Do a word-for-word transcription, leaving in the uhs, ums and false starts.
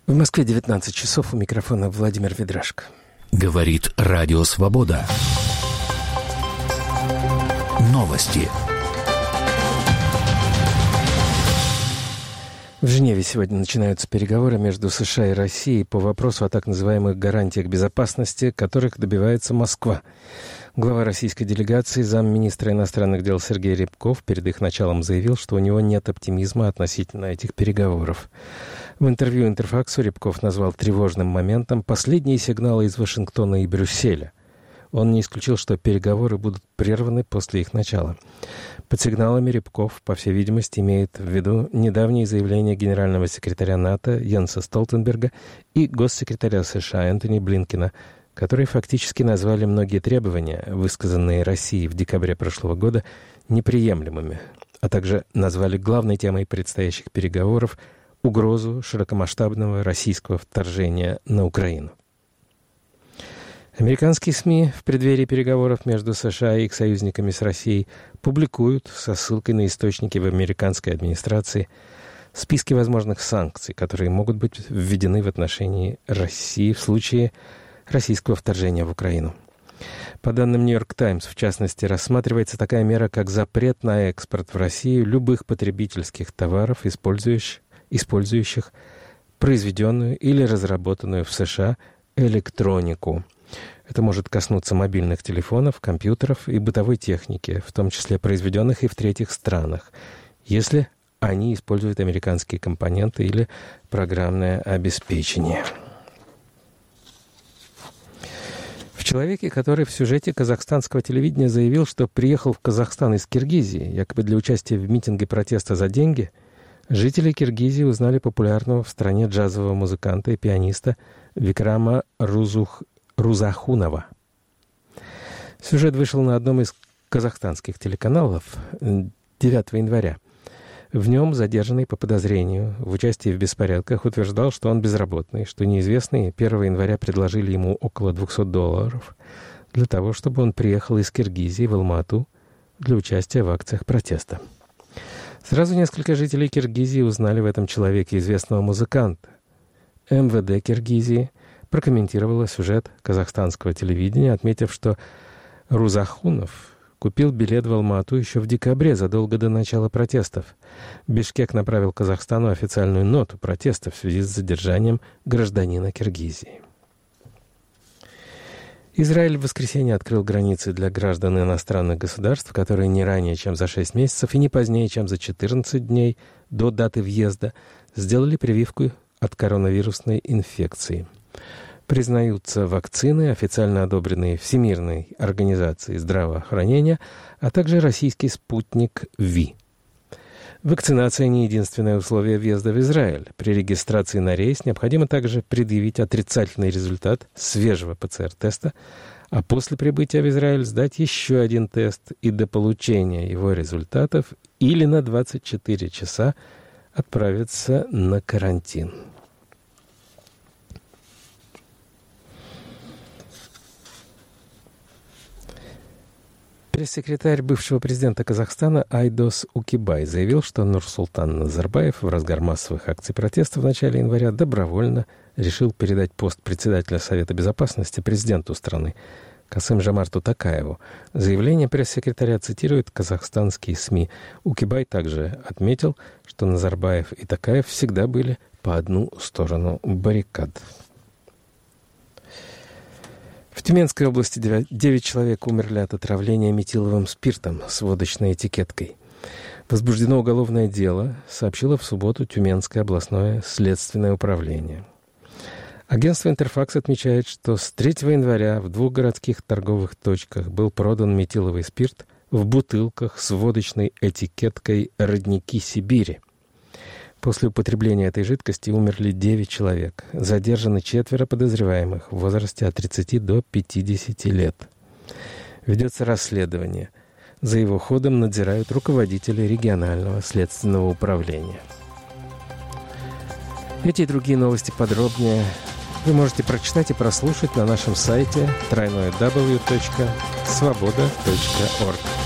В Москве девятнадцать часов, у микрофона Владимир Ведрашко. Говорит Радио Свобода. Новости. В Женеве сегодня начинаются переговоры между США и Россией по вопросу о так называемых гарантиях безопасности, которых добивается Москва. Глава российской делегации, замминистра иностранных дел Сергей Рябков перед их началом заявил, что у него нет оптимизма относительно этих переговоров. В интервью «Интерфаксу» Рябков назвал тревожным моментом последние сигналы из Вашингтона и Брюсселя. Он не исключил, что переговоры будут прерваны после их начала. Под сигналами Рябков, по всей видимости, имеет в виду недавние заявления генерального секретаря НАТО Йенса Столтенберга и госсекретаря США Энтони Блинкена, которые фактически назвали многие требования, высказанные Россией в декабре прошлого года, неприемлемыми, а также назвали главной темой предстоящих переговоров угрозу широкомасштабного российского вторжения на Украину. Американские СМИ в преддверии переговоров между США и их союзниками с Россией публикуют со ссылкой на источники в американской администрации списки возможных санкций, которые могут быть введены в отношении России в случае российского вторжения в Украину. По данным «Нью-Йорк Таймс», в частности, рассматривается такая мера, как запрет на экспорт в Россию любых потребительских товаров, использующих, использующих произведенную или разработанную в США электронику. Это может коснуться мобильных телефонов, компьютеров и бытовой техники, в том числе произведенных и в третьих странах, если они используют американские компоненты или программное обеспечение. В человеке, который в сюжете казахстанского телевидения заявил, что приехал в Казахстан из Киргизии, якобы для участия в митинге протеста за деньги, жители Киргизии узнали популярного в стране джазового музыканта и пианиста Викрама Рузух... Рузахунова. Сюжет вышел на одном из казахстанских телеканалов девятого января. В нем задержанный по подозрению в участии в беспорядках утверждал, что он безработный, что неизвестные первого января предложили ему около двести долларов для того, чтобы он приехал из Киргизии в Алма-Ату для участия в акциях протеста. Сразу несколько жителей Киргизии узнали в этом человеке известного музыканта. эм вэ дэ Киргизии прокомментировала сюжет казахстанского телевидения, отметив, что Рузахунов купил билет в Алма-Ату еще в декабре, задолго до начала протестов. Бишкек направил Казахстану официальную ноту протеста в связи с задержанием гражданина Киргизии. Израиль в воскресенье открыл границы для граждан иностранных государств, которые не ранее, чем за шесть месяцев и не позднее, чем за четырнадцать дней до даты въезда, сделали прививку от коронавирусной инфекции. Признаются вакцины, официально одобренные Всемирной организацией здравоохранения, а также российский спутник Ви. Вакцинация не единственное условие въезда в Израиль. При регистрации на рейс необходимо также предъявить отрицательный результат свежего пэ цэ эр-теста, а после прибытия в Израиль сдать еще один тест и до получения его результатов или на двадцать четыре часа отправиться на карантин. Пресс-секретарь бывшего президента Казахстана Айдос Укибай заявил, что Нурсултан Назарбаев в разгар массовых акций протеста в начале января добровольно решил передать пост председателя Совета Безопасности президенту страны Касым-Жомарту Токаеву. Заявление пресс-секретаря цитируют казахстанские СМИ. Укибай также отметил, что Назарбаев и Токаев всегда были по одну сторону баррикад. В Тюменской области девять человек умерли от отравления метиловым спиртом с водочной этикеткой. Возбуждено уголовное дело, сообщило в субботу Тюменское областное следственное управление. Агентство «Интерфакс» отмечает, что с третьего января в двух городских торговых точках был продан метиловый спирт в бутылках с водочной этикеткой «Родники Сибири». После употребления этой жидкости умерли девять человек. Задержаны четверо подозреваемых в возрасте от тридцати до пятидесяти лет. Ведется расследование. За его ходом надзирают руководители регионального следственного управления. Эти и другие новости подробнее вы можете прочитать и прослушать на нашем сайте дабл ю дабл ю дабл ю точка свобода точка орг.